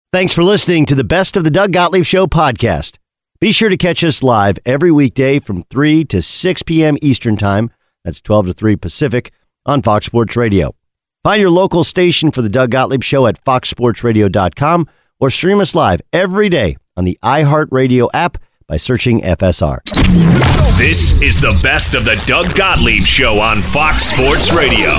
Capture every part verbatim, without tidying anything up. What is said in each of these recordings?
Thanks for listening to the Best of the Doug Gottlieb Show podcast. Be sure to catch us live every weekday from three to six p.m. Eastern Time. That's twelve to three Pacific on Fox Sports Radio. Find your local station for the Doug Gottlieb Show at fox sports radio dot com or stream us live every day on the iHeartRadio app by searching F S R. This is the Best of the Doug Gottlieb Show on Fox Sports Radio.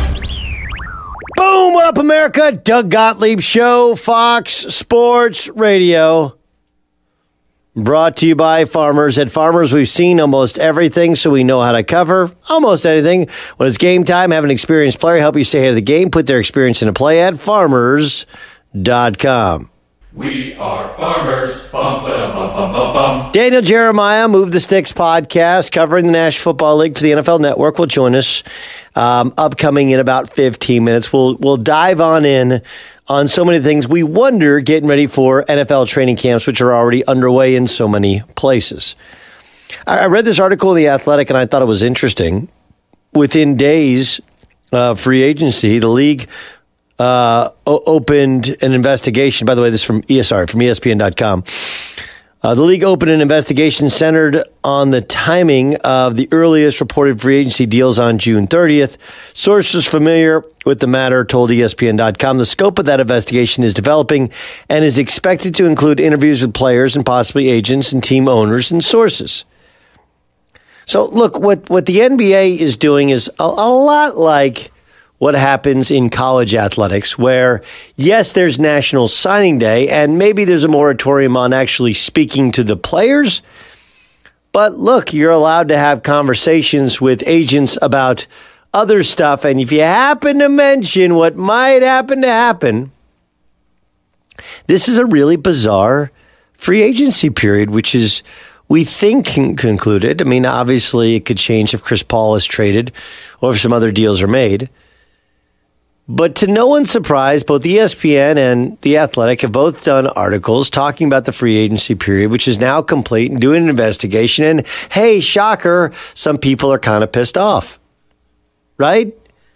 Boom! What up, America? Doug Gottlieb Show, Fox Sports Radio. Brought to you by Farmers. At Farmers, we've seen almost everything, so we know how to cover almost anything. When it's game time, have an experienced player help you stay ahead of the game. Put their experience into play at farmers dot com. We are farmers. Bum, ba, bum, bum, bum, bum. Daniel Jeremiah, Move the Sticks podcast, covering the National Football League for the N F L Network, will join us um, upcoming in about fifteen minutes. We'll we'll dive on in on so many things. We wonder, getting ready for N F L training camps, which are already underway in so many places. I, I read this article in The Athletic, and I thought it was interesting. Within days of free agency, the league Uh, o- opened an investigation. By the way, this is from E S R, from E S P N dot com. Uh, the league opened an investigation centered on the timing of the earliest reported free agency deals on June thirtieth. Sources familiar with the matter told E S P N dot com the scope of that investigation is developing and is expected to include interviews with players and possibly agents and team owners and sources. So, look, what, what the N B A is doing is a, a lot like what happens in college athletics, where, yes, there's National Signing Day, and maybe there's a moratorium on actually speaking to the players. But look, you're allowed to have conversations with agents about other stuff. And if you happen to mention what might happen to happen, this is a really bizarre free agency period, which is, we think, con- concluded. I mean, obviously, it could change if Chris Paul is traded or if some other deals are made. But to no one's surprise, both E S P N and The Athletic have both done articles talking about the free agency period, which is now complete, and doing an investigation. And hey, shocker, some people are kind of pissed off, right?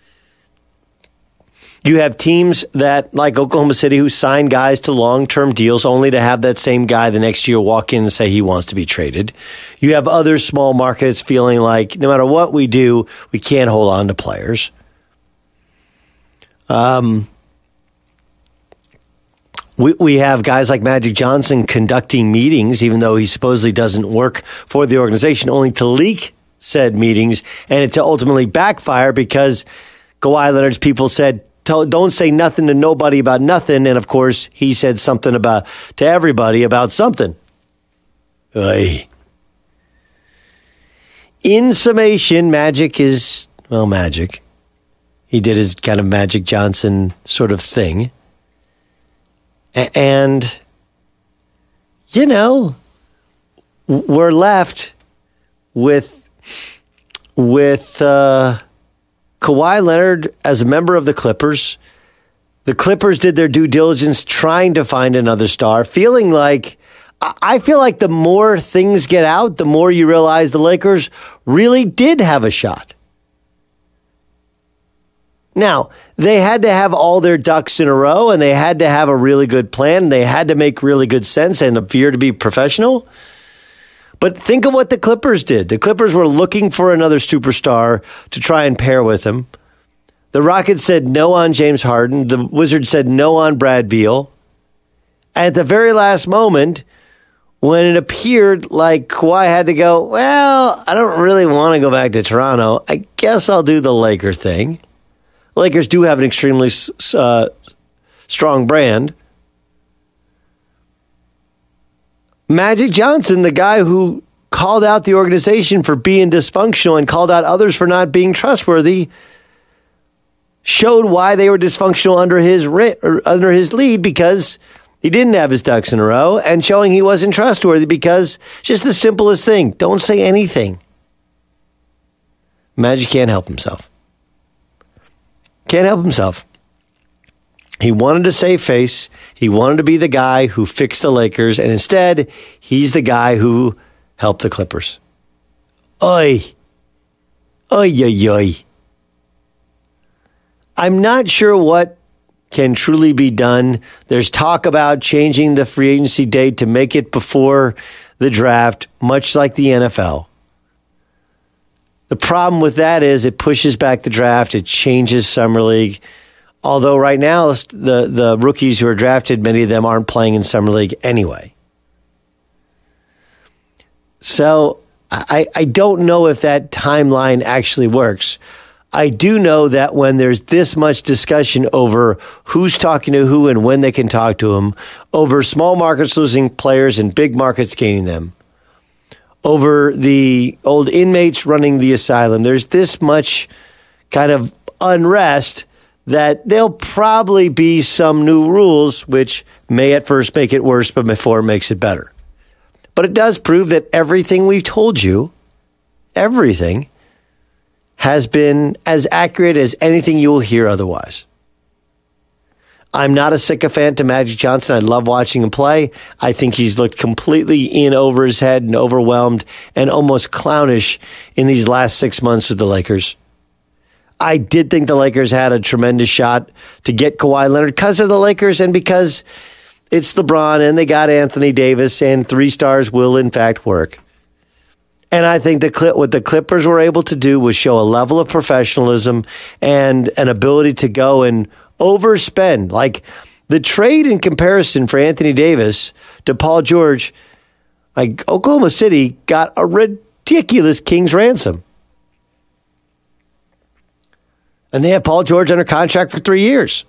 You have teams that, like Oklahoma City, who sign guys to long-term deals only to have that same guy the next year walk in and say he wants to be traded. You have other small markets feeling like no matter what we do, we can't hold on to players. Um, we we have guys like Magic Johnson conducting meetings, even though he supposedly doesn't work for the organization, only to leak said meetings and it to ultimately backfire because Kawhi Leonard's people said, don't say nothing to nobody about nothing. And of course, he said something about to everybody about something. Oy. In summation, Magic is, well, Magic. He did his kind of Magic Johnson sort of thing. A- and, you know, we're left with, with uh, Kawhi Leonard as a member of the Clippers. The Clippers did their due diligence trying to find another star, feeling like, I feel like the more things get out, the more you realize the Lakers really did have a shot. Now, they had to have all their ducks in a row, and they had to have a really good plan. They had to make really good sense and appear to be professional. But think of what the Clippers did. The Clippers were looking for another superstar to try and pair with him. The Rockets said no on James Harden. The Wizards said no on Brad Beal. And at the very last moment, when it appeared like Kawhi had to go, well, I don't really want to go back to Toronto. I guess I'll do the Laker thing. Lakers do have an extremely uh, strong brand. Magic Johnson, the guy who called out the organization for being dysfunctional and called out others for not being trustworthy, showed why they were dysfunctional under his or under his lead because he didn't have his ducks in a row, and showing he wasn't trustworthy because just the simplest thing, don't say anything. Magic can't help himself. Can't help himself. He wanted to save face. He wanted to be the guy who fixed the Lakers, and instead, he's the guy who helped the Clippers. Oy. Oy, oy, oy. I'm not sure what can truly be done. There's talk about changing the free agency date to make it before the draft, much like the N F L. The problem with that is it pushes back the draft. It changes Summer League. Although right now, the, the rookies who are drafted, many of them aren't playing in Summer League anyway. So I, I don't know if that timeline actually works. I do know that when there's this much discussion over who's talking to who and when they can talk to them, over small markets losing players and big markets gaining them, over the old inmates running the asylum, there's this much kind of unrest that there'll probably be some new rules, which may at first make it worse, but before it makes it better. But it does prove that everything we've told you, everything, has been as accurate as anything you will hear otherwise. I'm not a sycophant to Magic Johnson. I love watching him play. I think he's looked completely in over his head and overwhelmed and almost clownish in these last six months with the Lakers. I did think the Lakers had a tremendous shot to get Kawhi Leonard because of the Lakers and because it's LeBron and they got Anthony Davis and three stars will in fact work. And I think the Clip, what the Clippers were able to do was show a level of professionalism and an ability to go and overspend. Like the trade in comparison for Anthony Davis to Paul George, like Oklahoma City got a ridiculous king's ransom. And they have Paul George under contract for three years.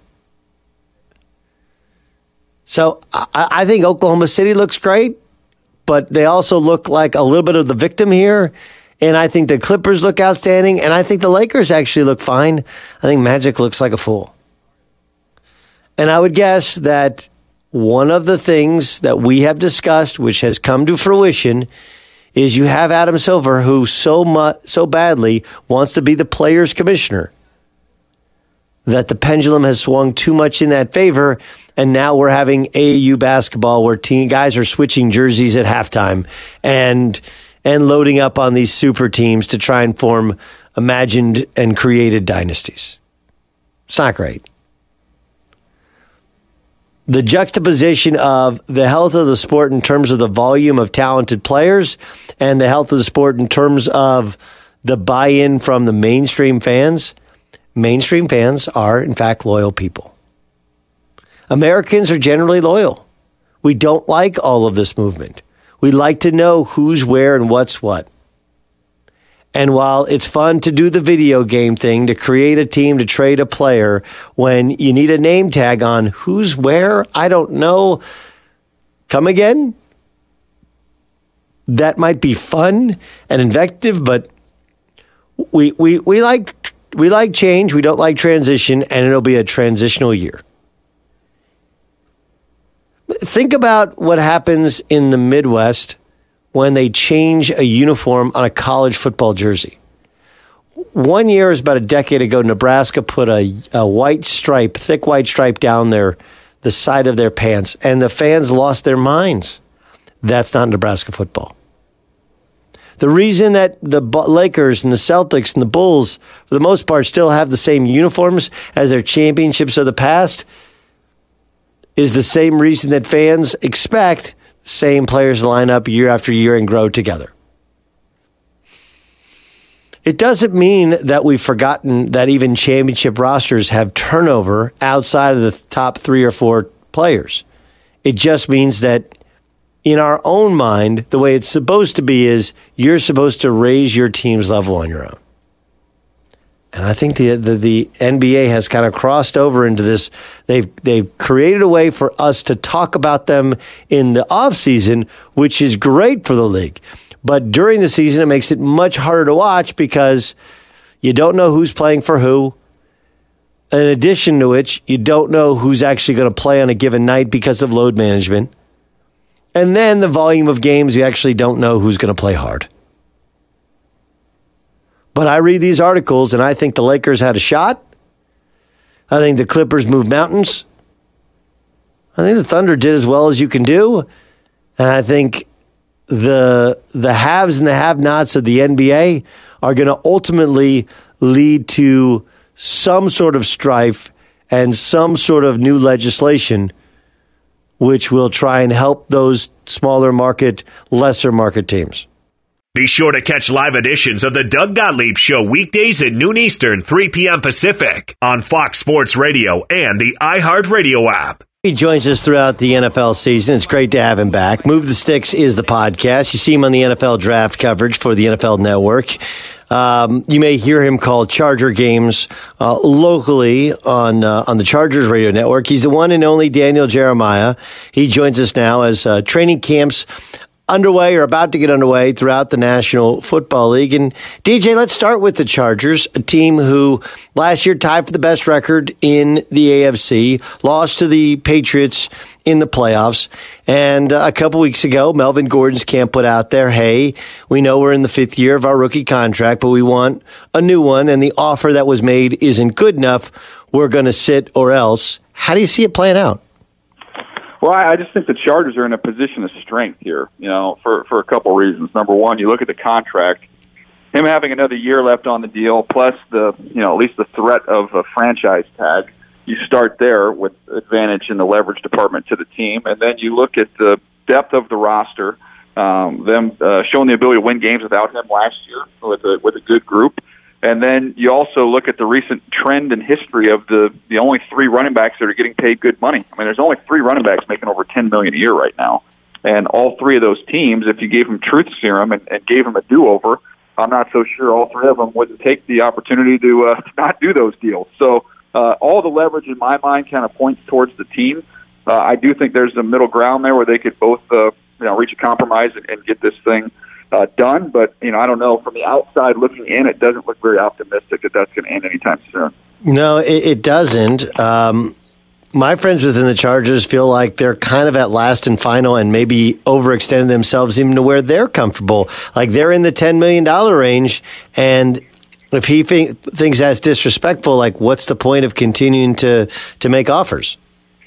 So I, I think Oklahoma City looks great. But they also look like a little bit of the victim here. And I think the Clippers look outstanding. And I think the Lakers actually look fine. I think Magic looks like a fool. And I would guess that one of the things that we have discussed, which has come to fruition, is you have Adam Silver, who so much, so badly wants to be the players' commissioner, that the pendulum has swung too much in that favor. And now we're having A A U basketball where team guys are switching jerseys at halftime and and loading up on these super teams to try and form imagined and created dynasties. It's not great. The juxtaposition of the health of the sport in terms of the volume of talented players and the health of the sport in terms of the buy-in from the mainstream fans. Mainstream fans are, in fact, loyal people. Americans are generally loyal. We don't like all of this movement. We like to know who's where and what's what. And while it's fun to do the video game thing, to create a team, to trade a player, when you need a name tag on who's where, I don't know. Come again? That might be fun and invective, but we we we like we like change. We don't like transition, and it'll be a transitional year. Think about what happens in the Midwest when they change a uniform on a college football jersey. One year, is about a decade ago, Nebraska put a, a white stripe, thick white stripe down their the side of their pants, and the fans lost their minds. That's not Nebraska football. The reason that the Lakers and the Celtics and the Bulls, for the most part, still have the same uniforms as their championships of the past is the same reason that fans expect the same players to line up year after year and grow together. It doesn't mean that we've forgotten that even championship rosters have turnover outside of the top three or four players. It just means that in our own mind, the way it's supposed to be is you're supposed to raise your team's level on your own. And I think the, the the N B A has kind of crossed over into this. They've they've created a way for us to talk about them in the offseason, which is great for the league. But during the season, it makes it much harder to watch because you don't know who's playing for who. In addition to which, you don't know who's actually going to play on a given night because of load management. And then the volume of games, you actually don't know who's going to play hard. But I read these articles, and I think the Lakers had a shot. I think the Clippers moved mountains. I think the Thunder did as well as you can do. And I think the the haves and the have-nots of the N B A are going to ultimately lead to some sort of strife and some sort of new legislation which will try and help those smaller market, lesser market teams. Be sure to catch live editions of the Doug Gottlieb Show weekdays at noon Eastern, three p.m. Pacific on Fox Sports Radio and the iHeartRadio app. He joins us throughout the N F L season. It's great to have him back. Move the Sticks is the podcast. You see him on the N F L draft coverage for the N F L Network. Um, you may hear him call Charger games uh, locally on uh, on the Chargers radio network. He's the one and only Daniel Jeremiah. He joins us now as uh, training camps underway or about to get underway throughout the National Football League. And D J, let's start with the Chargers, a team who last year tied for the best record in the A F C, lost to the Patriots in the playoffs. And uh, a couple weeks ago, Melvin Gordon's camp put out there, hey, we know we're in the fifth year of our rookie contract, but we want a new one, and the offer that was made isn't good enough. We're going to sit or else. How do you see it playing out? Well, I just think the Chargers are in a position of strength here, you know, for, for a couple of reasons. Number one, you look at the contract, him having another year left on the deal, plus the, you know, at least the threat of a franchise tag. You start there with advantage in the leverage department to the team, and then you look at the depth of the roster, um, them uh, showing the ability to win games without him last year with a, with a good group. And then you also look at the recent trend and history of the, the only three running backs that are getting paid good money. I mean, there's only three running backs making over ten million dollars a year right now. And all three of those teams, if you gave them truth serum and, and gave them a do-over, I'm not so sure all three of them would take the opportunity to, uh, to not do those deals. So uh, all the leverage in my mind kind of points towards the team. Uh, I do think there's a middle ground there where they could both uh, you know, reach a compromise and, and get this thing Uh, done, but you know, I don't know. From the outside looking in, it doesn't look very optimistic that that's going to end anytime soon. No, it, it doesn't. Um, my friends within the Chargers feel like they're kind of at last and final, and maybe overextending themselves even to where they're comfortable. Like they're in the ten million dollars range, and if he think, thinks that's disrespectful, like what's the point of continuing to to make offers?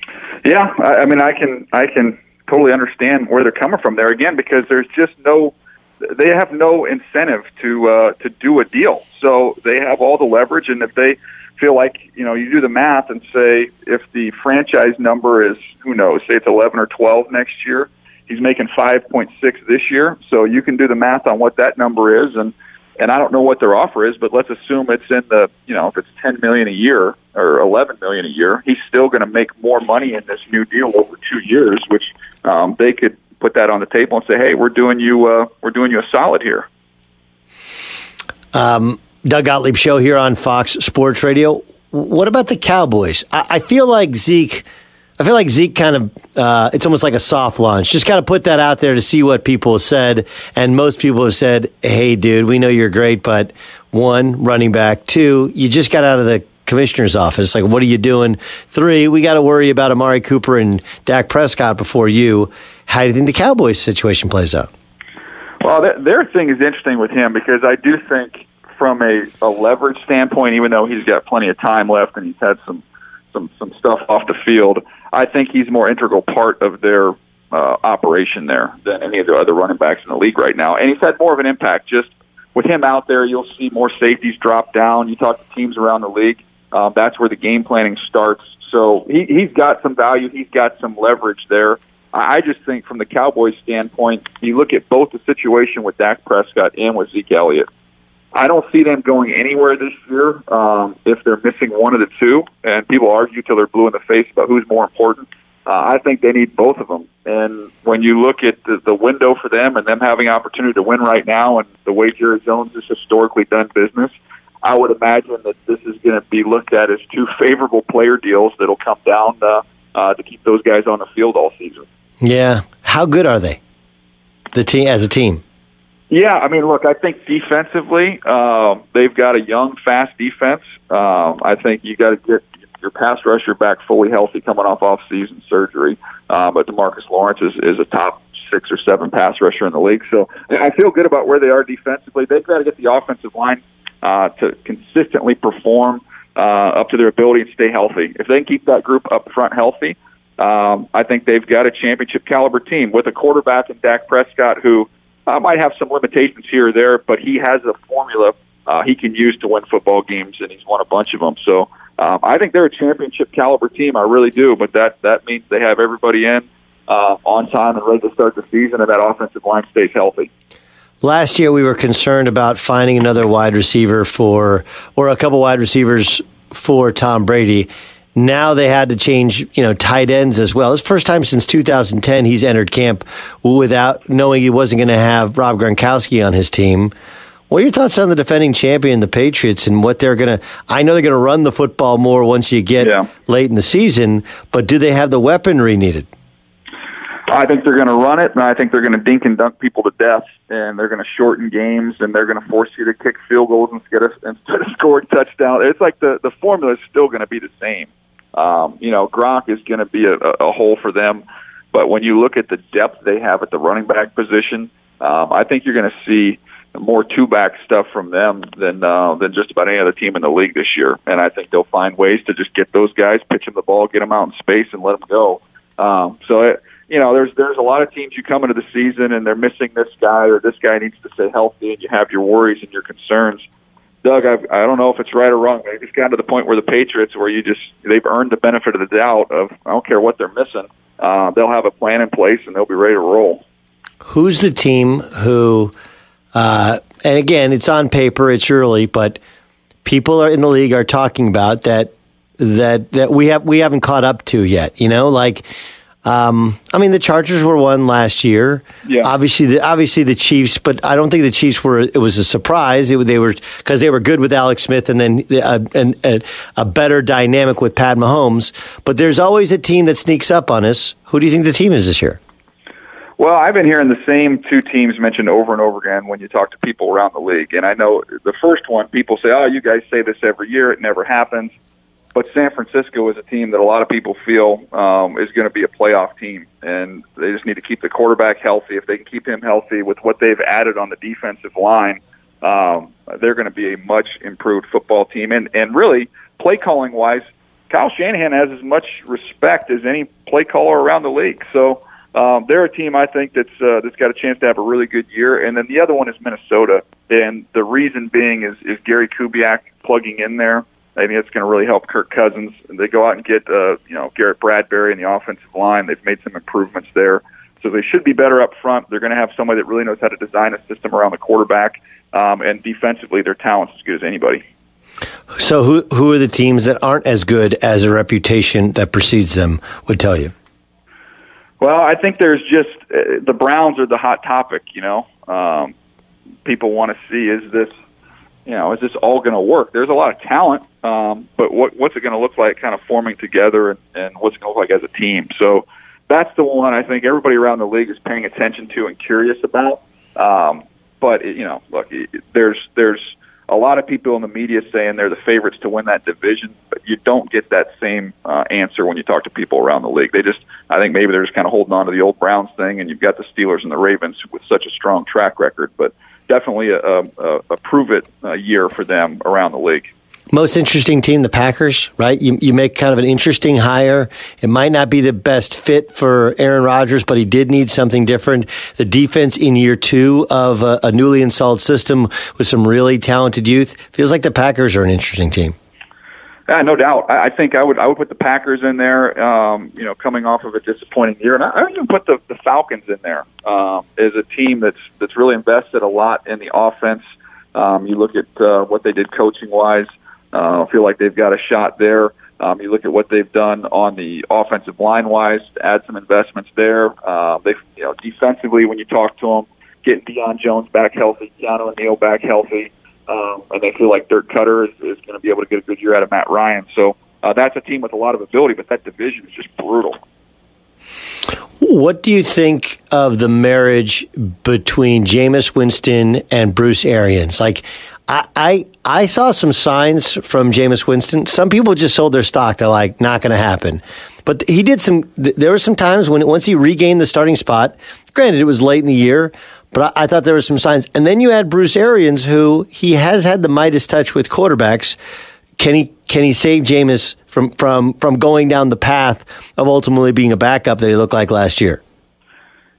Yeah, I, I mean, I can I can totally understand where they're coming from there again, because there's just no. They have no incentive to uh, to do a deal, so they have all the leverage. And if they feel like, you know, you do the math and say if the franchise number is, who knows, say it's eleven or twelve next year, he's making five point six this year. So you can do the math on what that number is, and and I don't know what their offer is, but let's assume it's in the, you know, if it's ten million a year or eleven million a year, he's still going to make more money in this new deal over two years, which um, they could put that on the table and say, "Hey, we're doing you, uh, we're doing you a solid here." Um, Doug Gottlieb Show here on Fox Sports Radio. What about the Cowboys? I, I feel like Zeke. I feel like Zeke kind of. Uh, it's almost like a soft launch. Just kind of put that out there to see what people have said, and most people have said, "Hey, dude, we know you're great, but one, running back; two, you just got out of the commissioner's office. Like, what are you doing? Three, we got to worry about Amari Cooper and Dak Prescott before you." How do you think the Cowboys situation plays out? Well, th- their thing is interesting with him because I do think from a, a leverage standpoint, even though he's got plenty of time left and he's had some, some, some stuff off the field, I think he's a more integral part of their uh, operation there than any of the other running backs in the league right now. And he's had more of an impact. Just with him out there, you'll see more safeties drop down. You talk to teams around the league, uh, that's where the game planning starts. So he, he's got some value. He's got some leverage there. I just think from the Cowboys' standpoint, you look at both the situation with Dak Prescott and with Zeke Elliott. I don't see them going anywhere this year um, if they're missing one of the two, and people argue till they're blue in the face about who's more important. Uh, I think they need both of them. And when you look at the, the window for them and them having opportunity to win right now and the way Jerry Jones has historically done business, I would imagine that this is going to be looked at as two favorable player deals that will come down uh, uh, to keep those guys on the field all season. Yeah. How good are they, the team as a team? Yeah, I mean, look, I think defensively, um, they've got a young, fast defense. Um, I think you got to get your pass rusher back fully healthy coming off off-season surgery. Uh, but DeMarcus Lawrence is, is a top six or seven pass rusher in the league. So I feel good about where they are defensively. They've got to get the offensive line uh, to consistently perform uh, up to their ability and stay healthy. If they can keep that group up front healthy, Um, I think they've got a championship caliber team with a quarterback in Dak Prescott who uh, might have some limitations here or there, but he has a formula uh, he can use to win football games, and he's won a bunch of them. So um, I think they're a championship caliber team. I really do. But that that means they have everybody in uh, on time and ready to start the season, and that offensive line stays healthy. Last year, we were concerned about finding another wide receiver for, or a couple wide receivers for Tom Brady. Now they had to change, you know, tight ends as well. It's the first time since two thousand ten he's entered camp without knowing he wasn't going to have Rob Gronkowski on his team. What are your thoughts on the defending champion, the Patriots, and what they're going to? I know they're going to run the football more once you get yeah. late in the season, but do they have the weaponry needed? I think they're going to run it, and I think they're going to dink and dunk people to death, and they're going to shorten games, and they're going to force you to kick field goals instead of, instead of scoring touchdowns. It's like the, the formula is still going to be the same. Um, you know, Gronk is going to be a, a hole for them, but when you look at the depth they have at the running back position, um, I think you're going to see more two-back stuff from them than uh, than just about any other team in the league this year, and I think they'll find ways to just get those guys, pitch them the ball, get them out in space, and let them go. Um, so it, You know, there's there's a lot of teams you come into the season and they're missing this guy or this guy needs to stay healthy, and you have your worries and your concerns. Doug, I've, I don't know if it's right or wrong. But it's gotten to the point where the Patriots, where you just they've earned the benefit of the doubt of I don't care what they're missing, uh, they'll have a plan in place and they'll be ready to roll. Who's the team who? Uh, and again, it's on paper, it's early, but people are in the league are talking about that that that we have we haven't caught up to yet. You know, like. Um, I mean, the Chargers were one last year. Yeah. Obviously, the obviously the Chiefs, but I don't think the Chiefs were. It was a surprise. It, they were because they were good with Alex Smith, and then a, a, a better dynamic with Pat Mahomes. But there's always a team that sneaks up on us. Who do you think the team is this year? Well, I've been hearing the same two teams mentioned over and over again when you talk to people around the league. And I know the first one, people say, "Oh, you guys say this every year. It never happens." But San Francisco is a team that a lot of people feel um, is going to be a playoff team, and they just need to keep the quarterback healthy. If they can keep him healthy with what they've added on the defensive line, um, they're going to be a much improved football team. And, and really, play calling wise, Kyle Shanahan has as much respect as any play caller around the league. So um, they're a team I think that's uh, that's got a chance to have a really good year. And then the other one is Minnesota, and the reason being is, is Gary Kubiak plugging in there. I think it's going to really help Kirk Cousins. They go out and get, uh, you know, Garrett Bradbury in the offensive line. They've made some improvements there. So they should be better up front. They're going to have somebody that really knows how to design a system around the quarterback. Um, and defensively, their talent's as good as anybody. So who who are the teams that aren't as good as a reputation that precedes them would tell you? Well, I think there's just uh, the Browns are the hot topic, you know. Um, people want to see, is this, you know, is this all going to work? There's a lot of talent, um, but what, what's it going to look like kind of forming together, and, and what's it going to look like as a team? So that's the one I think everybody around the league is paying attention to and curious about. Um, but, you know, look, there's there's a lot of people in the media saying they're the favorites to win that division, but you don't get that same uh, answer when you talk to people around the league. They just, I think maybe they're just kind of holding on to the old Browns thing, and you've got the Steelers and the Ravens with such a strong track record, but definitely a, a, a prove-it uh, year for them around the league. Most interesting team, the Packers, right? You you make kind of an interesting hire. It might not be the best fit for Aaron Rodgers, but he did need something different. The defense in year two of a, a newly installed system with some really talented youth. Feels like the Packers are an interesting team. Yeah, no doubt. I, I think I would I would put the Packers in there, um, you know, coming off of a disappointing year. And I, I would even put the, the Falcons in there um, as a team that's that's really invested a lot in the offense. Um, you look at uh, what they did coaching-wise. Uh, I feel like they've got a shot there. Um, you look at what they've done on the offensive line-wise to add some investments there. Uh, they, you know, defensively, when you talk to them, getting Deion Jones back healthy, Keanu O'Neal back healthy, um, and they feel like Dirk Cutter is, is going to be able to get a good year out of Matt Ryan. So uh, that's a team with a lot of ability, but that division is just brutal. What do you think of the marriage between Jameis Winston and Bruce Arians? Like, I, I I saw some signs from Jameis Winston. Some people just sold their stock. They're like, not going to happen. But he did some. There were some times when once he regained the starting spot. Granted, it was late in the year, but I, I thought there were some signs. And then you had Bruce Arians, who he has had the Midas touch with quarterbacks. Can he can he save Jameis from from from going down the path of ultimately being a backup that he looked like last year?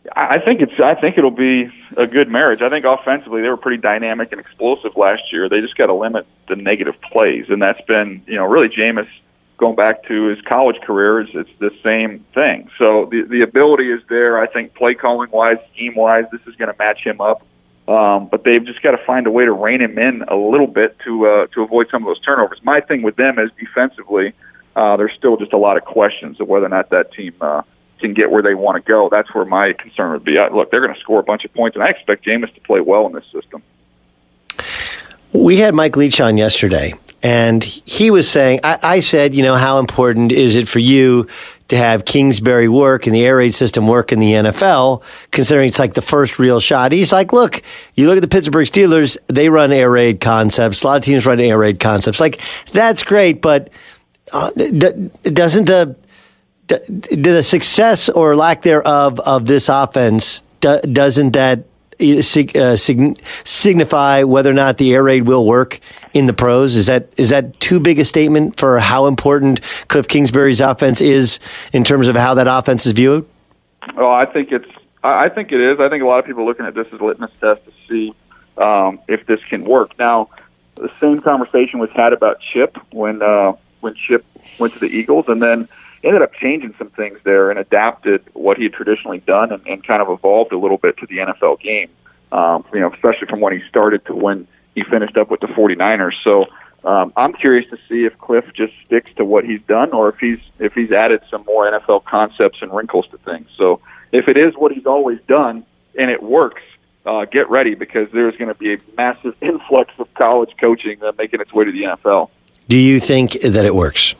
I think it's. I think it'll be a good marriage. I think offensively they were pretty dynamic and explosive last year. They just got to limit the negative plays, and that's been, you know, really Jameis going back to his college career. Is it's the same thing. So the the ability is there. I think play calling wise, scheme wise, this is going to match him up. Um, but they've just got to find a way to rein him in a little bit to uh, to avoid some of those turnovers. My thing with them is defensively, uh, there's still just a lot of questions of whether or not that team uh, can get where they want to go. That's where my concern would be. I, look, they're going to score a bunch of points, and I expect Jameis to play well in this system. We had Mike Leach on yesterday, and he was saying, I, I said, you know, how important is it for you to have Kingsbury work and the air raid system work in the N F L, considering it's like the first real shot? He's like, look, you look at the Pittsburgh Steelers, they run air raid concepts. A lot of teams run air raid concepts. Like, that's great, but uh, d- doesn't the, d- the success or lack thereof of this offense, d- doesn't that uh, sig- signify whether or not the air raid will work in the pros? Is that is that too big a statement for how important Cliff Kingsbury's offense is in terms of how that offense is viewed? Oh, I think it's. I think it is. I think a lot of people are looking at this as a litmus test to see um, if this can work. Now, the same conversation was had about Chip when uh, when Chip went to the Eagles, and then ended up changing some things there and adapted what he had traditionally done, and, and kind of evolved a little bit to the N F L game. Um, you know, especially from when he started to when he finished up with the 49ers. So um, I'm curious to see if Cliff just sticks to what he's done, or if he's if he's added some more N F L concepts and wrinkles to things. So if it is what he's always done and it works, uh, get ready, because there's going to be a massive influx of college coaching uh, making its way to the N F L. Do you think that it works?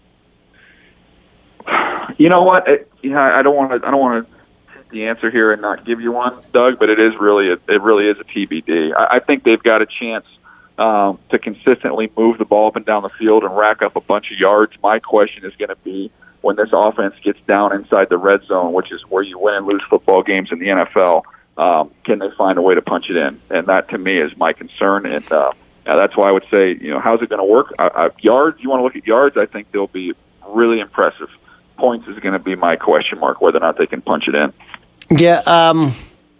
You know what? It, yeah, I don't want to. I don't want to take the answer here and not give you one, Doug. But it is really, a, it really is a T B D. I, I think they've got a chance um, to consistently move the ball up and down the field and rack up a bunch of yards. My question is going to be when this offense gets down inside the red zone, which is where you win and lose football games in the N F L. Um, can they find a way to punch it in? And that, to me, is my concern. And uh, that's why I would say, you know, how's it going to work? I, I, yards. You want to look at yards? I think they'll be really impressive. Points is going to be my question mark, whether or not they can punch it in. Yeah. Um,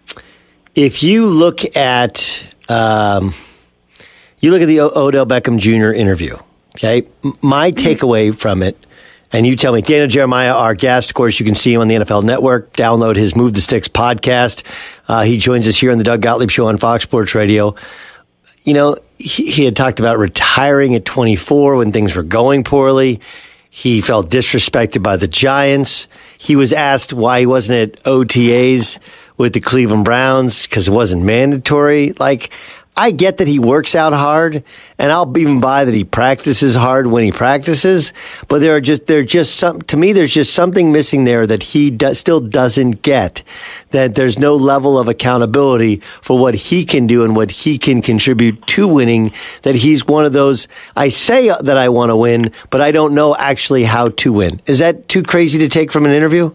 if you look at um, you look at the o- Odell Beckham Junior interview, okay, my takeaway from it, and you tell me, Daniel Jeremiah, our guest, of course, you can see him on the N F L Network. Download his Move the Sticks podcast. Uh, he joins us here on the Doug Gottlieb Show on Fox Sports Radio. You know, he, he had talked about retiring at twenty-four when things were going poorly. He felt disrespected by the Giants. He was asked why he wasn't at O T As with the Cleveland Browns because it wasn't mandatory. Like, I get that he works out hard, and I'll even buy that he practices hard when he practices. But there are just there are just some to me. There's just something missing there that he do, still doesn't get. That there's no level of accountability for what he can do and what he can contribute to winning. That he's one of those. I say that I want to win, but I don't know actually how to win. Is that too crazy to take from an interview?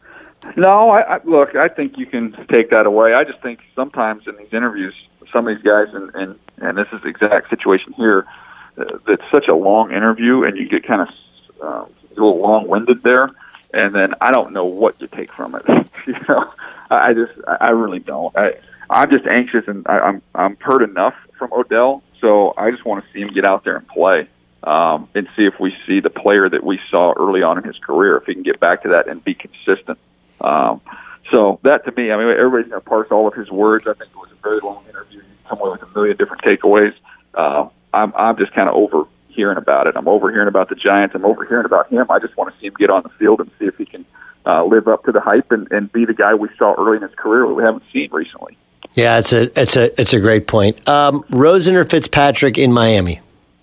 No, I, I look. I think you can take that away. I just think sometimes in these interviews, some of these guys, and, and, and this is the exact situation here, uh, it's such a long interview, and you get kind of uh, a little long-winded there, and then I don't know what to take from it. you know, I just, I really don't. I, I'm just anxious, and I, I'm, I'm hurt enough from Odell, so I just want to see him get out there and play, um, and see if we see the player that we saw early on in his career, if he can get back to that and be consistent. Um, So that, to me, I mean, everybody's going to parse all of his words. I think it was a very long interview. You come away with a million different takeaways. Uh, I'm, I'm just kind of overhearing about it. I'm overhearing about the Giants. I'm overhearing about him. I just want to see him get on the field and see if he can uh, live up to the hype and, and be the guy we saw early in his career that we haven't seen recently. Yeah, it's a it's a it's a great point. Um, Rosen or Fitzpatrick in Miami?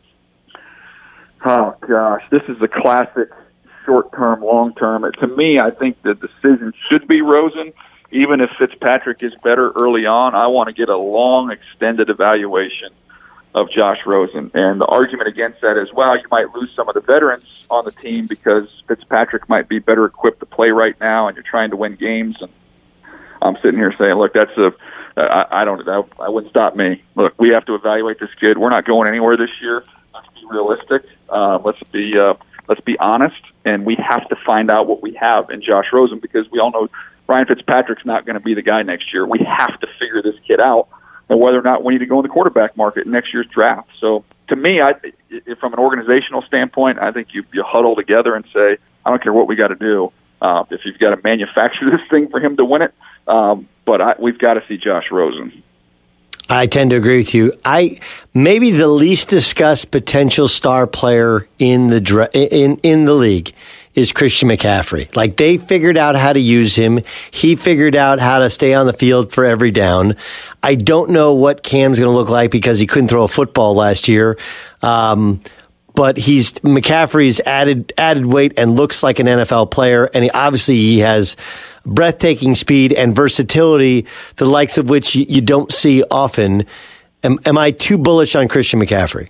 Oh gosh, this is a classic. Short-term, long-term. To me, I think the decision should be Rosen. Even if Fitzpatrick is better early on, I want to get a long, extended evaluation of Josh Rosen. And the argument against that is, well, you might lose some of the veterans on the team because Fitzpatrick might be better equipped to play right now, and you're trying to win games. And I'm sitting here saying, look, that's a, I, I don't, that, that wouldn't stop me. Look, we have to evaluate this kid. We're not going anywhere this year. Let's be realistic. Uh, let's be, uh, let's be honest. And we have to find out what we have in Josh Rosen, because we all know Ryan Fitzpatrick's not going to be the guy next year. We have to figure this kid out, and whether or not we need to go in the quarterback market in next year's draft. So to me, I, from an organizational standpoint, I think you, you huddle together and say, I don't care what we got to do. Uh, if you've got to manufacture this thing for him to win it, um, but I, we've got to see Josh Rosen. I tend to agree with you. I maybe the least discussed potential star player in the in in the league is Christian McCaffrey. Like, they figured out how to use him. He figured out how to stay on the field for every down. I don't know what Cam's going to look like because he couldn't throw a football last year. Um, but he's McCaffrey's added added weight and looks like an N F L player, and he, obviously he has breathtaking speed and versatility, the likes of which you, you don't see often. Am, am I too bullish on Christian McCaffrey?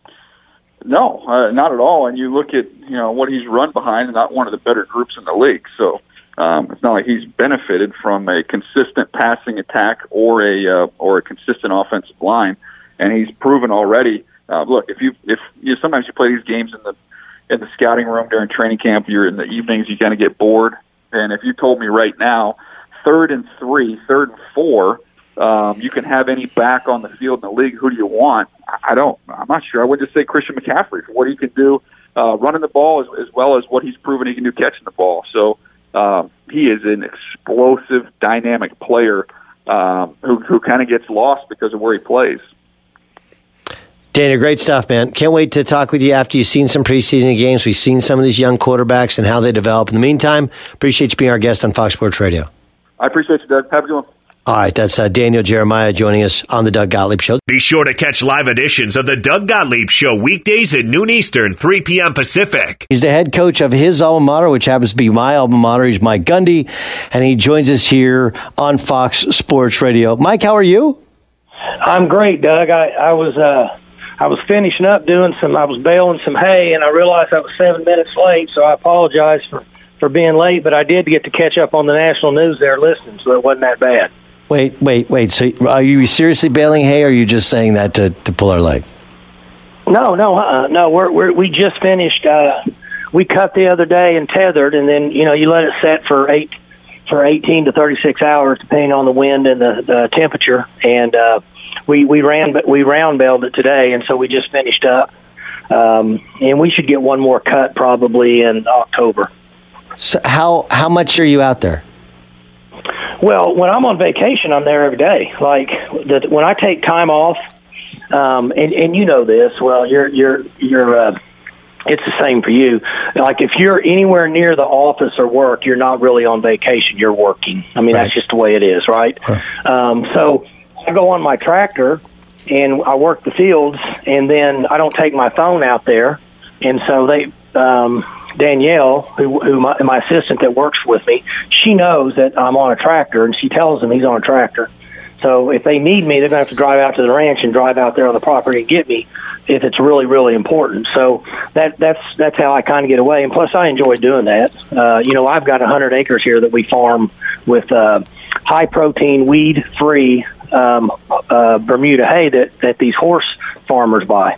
No, uh, not at all. And you look at you know what he's run behind, not one of the better groups in the league. So um, it's not like he's benefited from a consistent passing attack or a uh, or a consistent offensive line. And he's proven already. Uh, look, if you if you sometimes you play these games in the in the scouting room during training camp, you're in the evenings, you kind of get bored. And if you told me right now, third and three, third and four, um, you can have any back on the field in the league. Who do you want? I don't. I'm not sure. I would just say Christian McCaffrey for what he can do uh, running the ball as, as well as what he's proven he can do catching the ball. So um, he is an explosive, dynamic player um, who, who kind of gets lost because of where he plays. Dana, great stuff, man. Can't wait to talk with you after you've seen some preseason games. We've seen some of these young quarterbacks and how they develop. In the meantime, appreciate you being our guest on Fox Sports Radio. I appreciate you, Doug. Have a good one. All right, that's uh, Daniel Jeremiah joining us on the Doug Gottlieb Show. Be sure to catch live editions of the Doug Gottlieb Show weekdays at noon Eastern, three p.m. Pacific. He's the head coach of his alma mater, which happens to be my alma mater. He's Mike Gundy, and he joins us here on Fox Sports Radio. Mike, how are you? I'm great, Doug. I, I was... Uh I was finishing up doing some, I was baling some hay, and I realized I was seven minutes late, so I apologize for, for being late, but I did get to catch up on the national news there listening, so it wasn't that bad. Wait, wait, wait. So are you seriously baling hay, or are you just saying that to, to pull our leg? No, no, uh-uh. No, we're, we're, we just finished, uh, we cut the other day and tethered, and then, you know, you let it set for eight, for eighteen to thirty-six hours, depending on the wind and the, the temperature, and, uh, We we ran we round baled it today, and so we just finished up, um, and we should get one more cut probably in October. So how how much are you out there? Well, when I'm on vacation, I'm there every day. Like the, when I take time off, um, and and you know this. Well, you're you're you're. Uh, it's the same for you. Like if you're anywhere near the office or work, you're not really on vacation. You're working. I mean, right. That's just the way it is, right? Huh. Um, so. I go on my tractor and I work the fields, and then I don't take my phone out there. And so they, um, Danielle, who, who my, my assistant that works with me, she knows that I'm on a tractor, and she tells them he's on a tractor. So if they need me, they're going to have to drive out to the ranch and drive out there on the property and get me if it's really, really important. So that that's that's how I kind of get away. And plus, I enjoy doing that. Uh, you know, I've got one hundred acres here that we farm with uh, high-protein, weed-free um, uh, Bermuda hay that, that these horse farmers buy.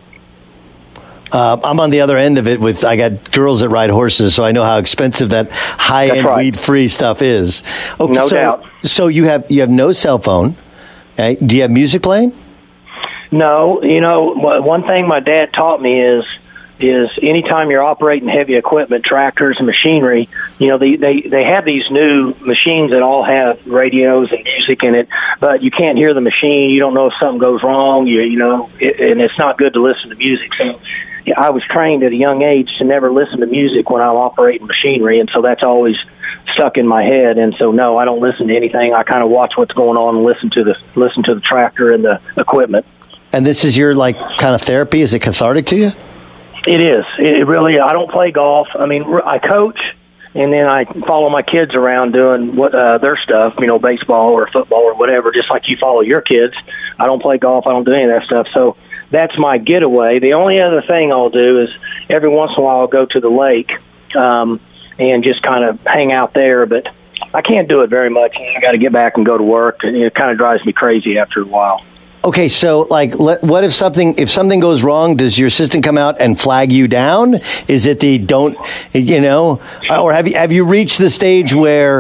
Uh, I'm on the other end of it with, I got girls that ride horses, so I know how expensive that high-end right. weed-free stuff is. Okay, no so, doubt. So you have you have no cell phone. Okay. Do you have music playing? No. You know, one thing my dad taught me is is anytime you're operating heavy equipment, tractors and machinery, you know, they, they, they have these new machines that all have radios and music in it, but you can't hear the machine. You don't know if something goes wrong, you, you know, it, and it's not good to listen to music. So yeah, I was trained at a young age to never listen to music when I'm operating machinery, and so that's always stuck in my head. And so, no, I don't listen to anything. I kind of watch what's going on and listen to the listen to the tractor and the equipment. And this is your, like, kind of therapy? Is it cathartic to you? It is. It really. I don't play golf. I mean, I coach, and then I follow my kids around doing what uh, their stuff. You know, baseball or football or whatever. Just like you follow your kids. I don't play golf. I don't do any of that stuff. So that's my getaway. The only other thing I'll do is every once in a while I'll go to the lake um, and just kind of hang out there. But I can't do it very much. I got to get back and go to work, and it kind of drives me crazy after a while. Okay, so like, let, what if something if something goes wrong? Does your assistant come out and flag you down? Is it the don't, you know, or have you have you reached the stage where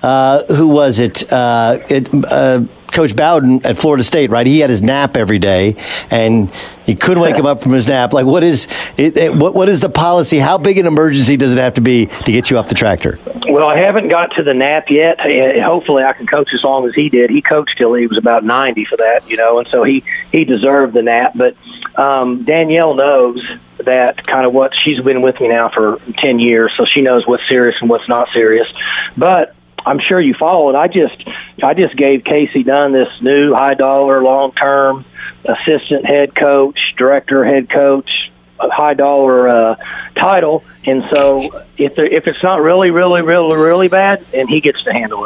uh, who was it? Uh, it uh, Coach Bowden at Florida State, right? He had his nap every day, and he couldn't wake him up from his nap. Like, what is it, it, what? What is the policy? How big an emergency does it have to be to get you off the tractor? Well, I haven't got to the nap yet. Hopefully, I can coach as long as he did. He coached till he was about ninety for that, you know, and so he he deserved the nap. But um, Danielle knows that kind of what she's been with me now for ten years, so she knows what's serious and what's not serious. But I'm sure you followed. I just, I just gave Casey Dunn this new high dollar, long term assistant head coach, director head coach, high dollar uh, title. And so, if there, if it's not really, really, really, really bad, then he gets to handle it.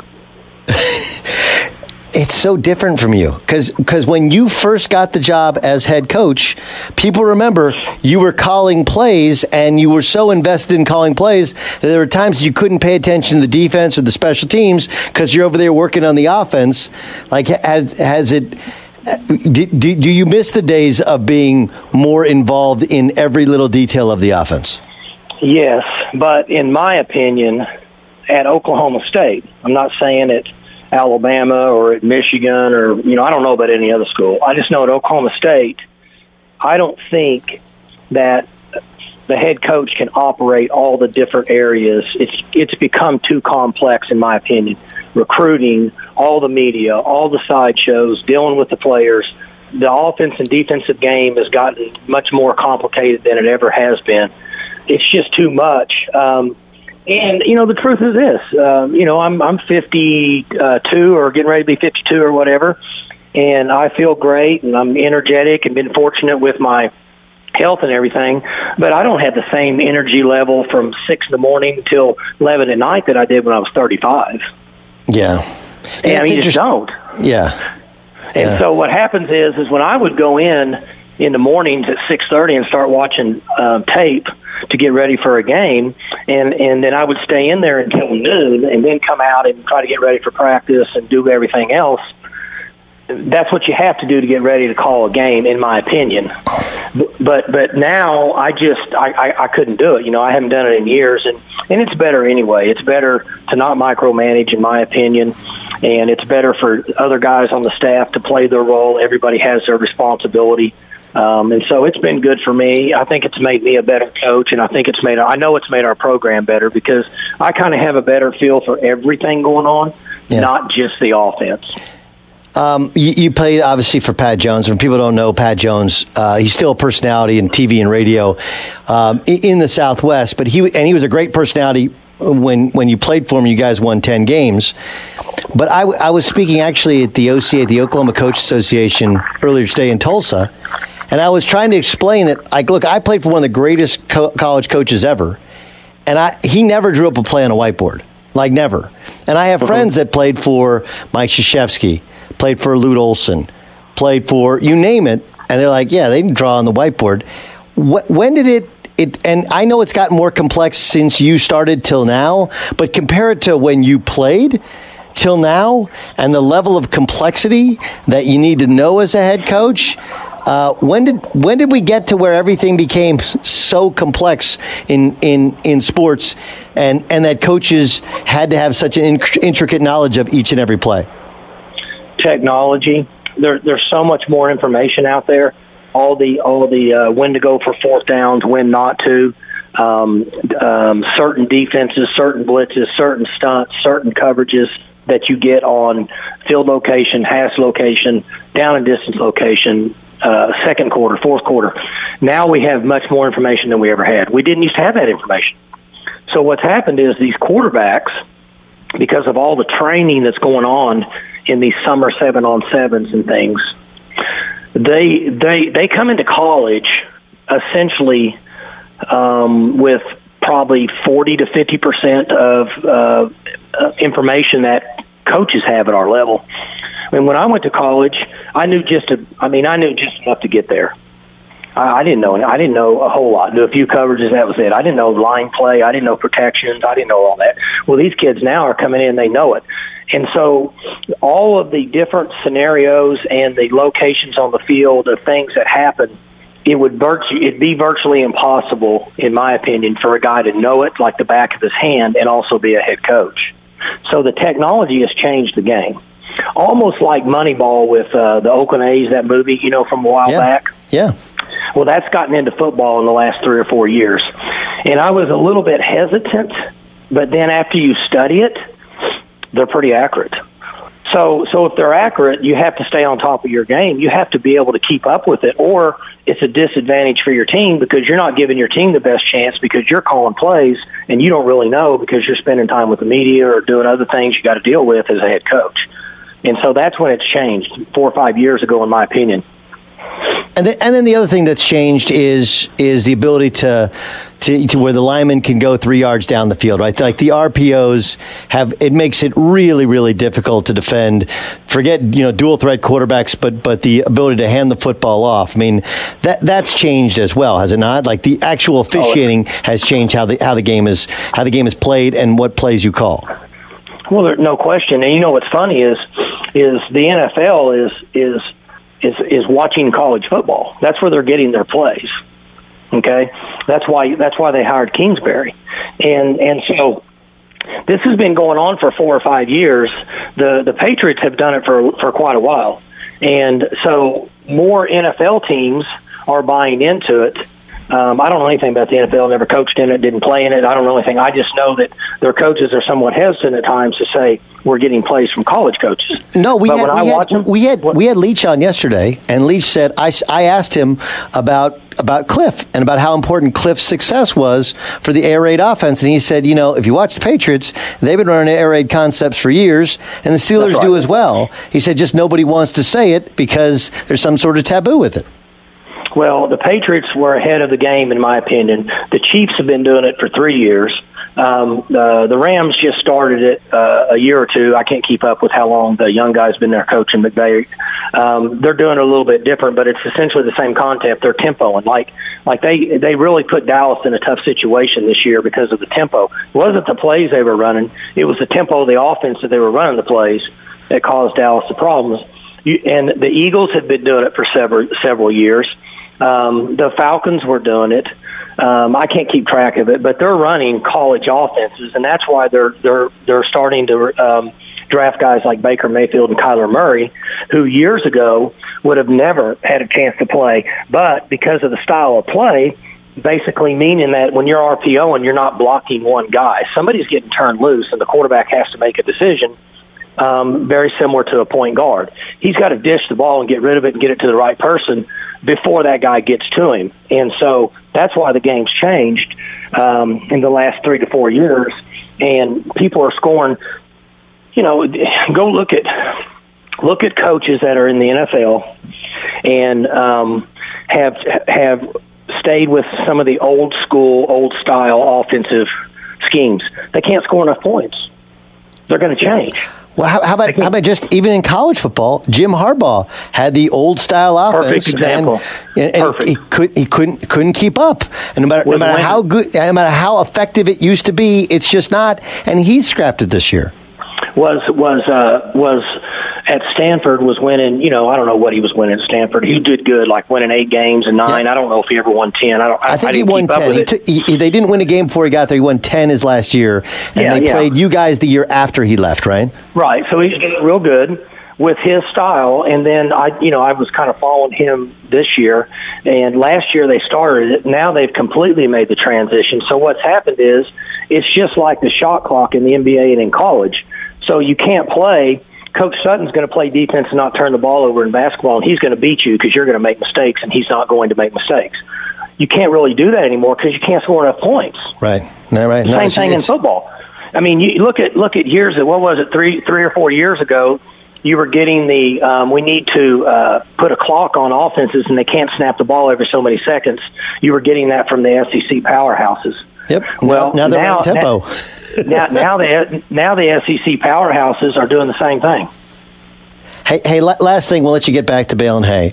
It's so different from you because because when you first got the job as head coach, people remember you were calling plays and you were so invested in calling plays that there were times you couldn't pay attention to the defense or the special teams because you're over there working on the offense. Like, has, has it? Do, do, do you miss the days of being more involved in every little detail of the offense? Yes, but in my opinion, at Oklahoma State, I'm not saying it. Alabama or at Michigan or, you know, I don't know about any other school. I just know at Oklahoma State, I don't think that the head coach can operate all the different areas. It's it's become too complex, in my opinion. Recruiting, all the media, all the sideshows, dealing with the players. The offense and defensive game has gotten much more complicated than it ever has been. It's just too much. Um, And, you know, the truth is this, um, you know, I'm I'm fifty-two or getting ready to be fifty-two or whatever, and I feel great, and I'm energetic and been fortunate with my health and everything, but I don't have the same energy level from six in the morning till eleven at night that I did when I was thirty-five. Yeah. And yeah, I mean, you just don't. Yeah. And yeah. so what happens is, is when I would go in in the mornings at six thirty and start watching um, tape to get ready for a game, and, and then I would stay in there until noon and then come out and try to get ready for practice and do everything else. That's what you have to do to get ready to call a game, in my opinion. But but now I just I, I, I couldn't do it. You know, I haven't done it in years, and, and it's better anyway. It's better to not micromanage, in my opinion, and it's better for other guys on the staff to play their role. Everybody has their responsibility. Um, and so it's been good for me. I think it's made me a better coach, and I think it's made, I know it's made our program better because I kind of have a better feel for everything going on, yeah. not just the offense. Um, you, you played, obviously, for Pat Jones. When people don't know Pat Jones, uh, he's still a personality in T V and radio um, in the Southwest, but he and he was a great personality when when you played for him. You guys won ten games. But I, I was speaking actually at the O C A, the Oklahoma Coach Association, earlier today in Tulsa. And I was trying to explain that, like, look, I played for one of the greatest co- college coaches ever, and I he never drew up a play on a whiteboard, like never. And I have mm-hmm. friends that played for Mike Krzyzewski, played for Lute Olson, played for you name it, and they're like, yeah, they didn't draw on the whiteboard. Wh- when did it? It and I know it's gotten more complex since you started till now, but compare it to when you played till now, and the level of complexity that you need to know as a head coach. Uh, when did when did we get to where everything became so complex in, in, in sports, and, and that coaches had to have such an in, intricate knowledge of each and every play? Technology. There, there's so much more information out there. All the all the uh, when to go for fourth downs, when not to. Um, um, certain defenses, certain blitzes, certain stunts, certain coverages that you get on field location, hash location, down and distance location. Uh, second quarter, fourth quarter. Now we have much more information than we ever had. We didn't used to have that information. So what's happened is these quarterbacks, because of all the training that's going on in these summer seven on sevens and things, they they they come into college essentially um, with probably forty to fifty percent of uh, uh, information that coaches have at our level. And when I went to college, I knew just a, I mean, I knew just enough to get there. I, I didn't know, I didn't know a whole lot. Knew a few coverages, that was it. I didn't know line play. I didn't know protections. I didn't know all that. Well, these kids now are coming in, they know it. And so all of the different scenarios and the locations on the field, the things that happen, it would virtu- it'd be virtually impossible, in my opinion, for a guy to know it like the back of his hand and also be a head coach. So the technology has changed the game. Almost like Moneyball with uh, the Oakland A's, that movie, you know, from a while yeah. back. Yeah. Well, that's gotten into football in the last three or four years. And I was a little bit hesitant, but then after you study it, they're pretty accurate. So so if they're accurate, you have to stay on top of your game. You have to be able to keep up with it, or it's a disadvantage for your team because you're not giving your team the best chance because you're calling plays and you don't really know because you're spending time with the media or doing other things you got to deal with as a head coach. And so that's when it's changed four or five years ago, in my opinion. And then, and then the other thing that's changed is is the ability to, to to where the lineman can go three yards down the field, right? Like the R P Os have, it makes it really, really difficult to defend. Forget, you know, dual threat quarterbacks, but but the ability to hand the football off. I mean, that that's changed as well, has it not? Like the actual officiating has changed how the how the game is how the game is played and what plays you call. Well, there's no question. And you know what's funny is is the N F L is is is is watching college football. That's where they're getting their plays. Okay, that's why that's why they hired Kingsbury, and and so this has been going on for four or five years. The the Patriots have done it for for quite a while, and so more N F L teams are buying into it. Um, I don't know anything about the N F L. Never coached in it, didn't play in it. I don't know anything. I just know that their coaches are somewhat hesitant at times to say we're getting plays from college coaches. No, we but had when we I had, watch them, we had what, we had Leach on yesterday, and Leach said I, I asked him about about Cliff and about how important Cliff's success was for the air raid offense, and he said, you know, if you watch the Patriots, they've been running air raid concepts for years, and the Steelers right. do as well. He said just nobody wants to say it because there's some sort of taboo with it. Well, the Patriots were ahead of the game, in my opinion. The Chiefs have been doing it for three years. Um, the, the Rams just started it uh, a year or two. I can't keep up with how long the young guy's been there coaching McVay. Um, they're doing it a little bit different, but it's essentially the same concept. They're tempoing. Like, like they, they really put Dallas in a tough situation this year because of the tempo. It wasn't the plays they were running. It was the tempo of the offense that they were running the plays that caused Dallas the problems. You, and the Eagles have been doing it for several several years. Um, the Falcons were doing it. Um, I can't keep track of it, but they're running college offenses, and that's why they're they're they're starting to um, draft guys like Baker Mayfield and Kyler Murray, who years ago would have never had a chance to play, but because of the style of play, basically meaning that when you're R P O and you're not blocking one guy, somebody's getting turned loose, and the quarterback has to make a decision. Um, very similar to a point guard. He's got to dish the ball and get rid of it and get it to the right person before that guy gets to him. And so that's why the game's changed um, in the last three to four years. And people are scoring, you know, go look at look at coaches that are in the N F L and um, have have stayed with some of the old school, old style offensive schemes. They can't score enough points. They're going to change. Well, how, how about how about just even in college football? Jim Harbaugh had the old style offense, Perfect example. and, and Perfect. he could he couldn't couldn't keep up. And no matter, no matter how good, no matter how effective it used to be, it's just not. And he's scrapped it this year. Was was uh, was at Stanford was winning. You know, I don't know what he was winning at Stanford. He did good, like winning eight games and nine. Yeah. I don't know if he ever won ten. I don't. I, I think I he didn't won keep up ten. with He it. took, he, they didn't win a game before he got there. He won ten his last year, and Yeah, they yeah. played you guys the year after he left, right? Right. So he's getting real good with his style, and then I, you know, I was kind of following him this year, and last year they started it. Now they've completely made the transition. So what's happened is it's just like the shot clock in the N B A and in college. So you can't play. Coach Sutton's going to play defense and not turn the ball over in basketball, and he's going to beat you because you're going to make mistakes, and he's not going to make mistakes. You can't really do that anymore because you can't score enough points. Right. No, right. No, Same it's- thing in it's- football. I mean, you look at look at years. What was it? Three three or four years ago, you were getting the um, we need to uh, put a clock on offenses, and they can't snap the ball every so many seconds. You were getting that from the S E C powerhouses. Yep. Well, now, now they're now, on tempo. now, now the now the S E C powerhouses are doing the same thing. Hey, hey. la- Last thing, we'll let you get back to Bale and Hay.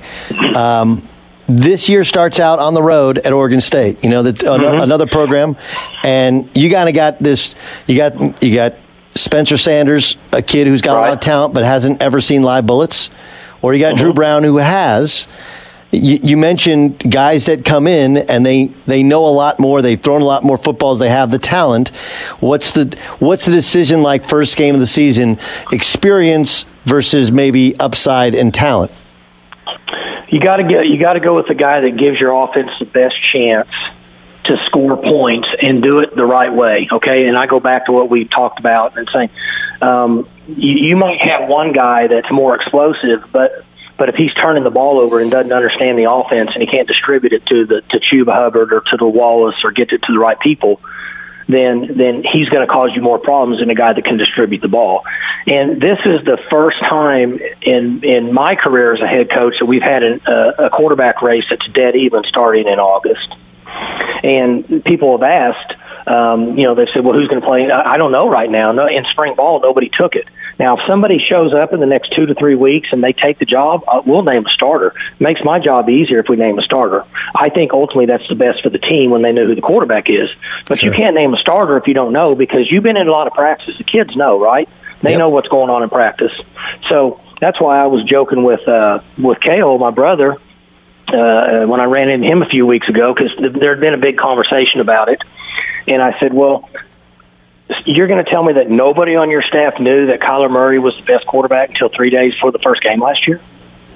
Um, this year starts out on the road at Oregon State. You know that uh, Mm-hmm. another program, and you kind of got this. You got you got Spencer Sanders, a kid who's got a lot of Right. talent but hasn't ever seen live bullets, or you got Mm-hmm. Drew Brown who has. You, you mentioned guys that come in and they, they know a lot more. They've thrown a lot more footballs. They have the talent. What's the what's the decision like first game of the season? Experience versus maybe upside and talent. You got to get you got to go with the guy that gives your offense the best chance to score points and do it the right way. Okay, and I go back to what we talked about and saying um, you, you might have one guy that's more explosive, but. But if he's turning the ball over and doesn't understand the offense and he can't distribute it to the to Chuba Hubbard or to the Wallace or get it to the right people, then then he's going to cause you more problems than a guy that can distribute the ball. And this is the first time in in my career as a head coach that we've had an, a, a quarterback race that's dead even starting in August. And people have asked, um, you know, they've said, well, who's going to play? I, I don't know right now. No, in spring ball, nobody took it. Now, if somebody shows up in the next two to three weeks and they take the job, uh, we'll name a starter. It makes my job easier if we name a starter. I think ultimately that's the best for the team when they know who the quarterback is. But sure. You can't name a starter if you don't know, because you've been in a lot of practices. The kids know, right? They yep. know what's going on in practice. So that's why I was joking with uh, with Cale, my brother, uh, when I ran into him a few weeks ago, because there had been a big conversation about it. And I said, well, you're going to tell me that nobody on your staff knew that Kyler Murray was the best quarterback until three days before the first game last year?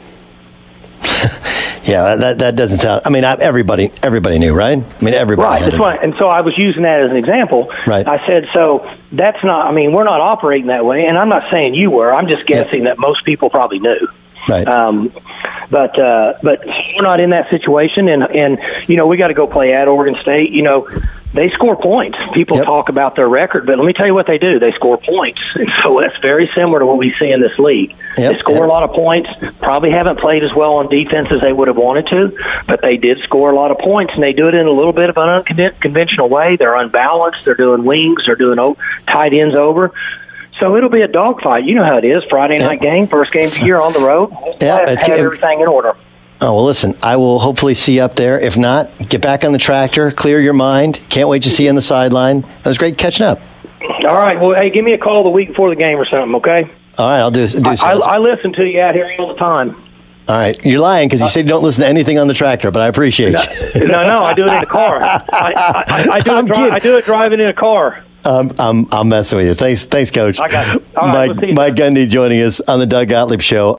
Yeah, that that doesn't sound. I mean, everybody everybody knew, right? I mean, everybody. Right. That's right. And so I was using that as an example. Right. I said, so that's not. I mean, we're not operating that way, and I'm not saying you were. I'm just guessing yeah. that most people probably knew. Right. Um, but uh, but we're not in that situation, and and you know we got to go play at Oregon State. You know, they score points. People yep. talk about their record, but let me tell you what they do. They score points, and so that's very similar to what we see in this league. Yep. They score yep. a lot of points. Probably haven't played as well on defense as they would have wanted to, but they did score a lot of points, and they do it in a little bit of an unconventional way. They're unbalanced. They're doing wings. They're doing tight ends over. So it'll be a dogfight. You know how it is. Friday night yeah. game, first game of the year on the road. Yeah, have, it's have everything in order. Oh, well, listen, I will hopefully see you up there. If not, get back on the tractor, clear your mind. Can't wait to see you on the sideline. It was great catching up. All right. Well, hey, give me a call the week before the game or something, okay? All right, I'll do, do so. I, I listen to you out here all the time. All right. You're lying because you said you don't listen to anything on the tractor, but I appreciate you. No, no, I do it in a car. I, I, I, I, do, it dri- I do it driving in a car. Um, I'm I'm messing with you. Thanks, thanks, Coach. I got it. All right, Mike, we'll Mike Gundy joining us on the Doug Gottlieb Show.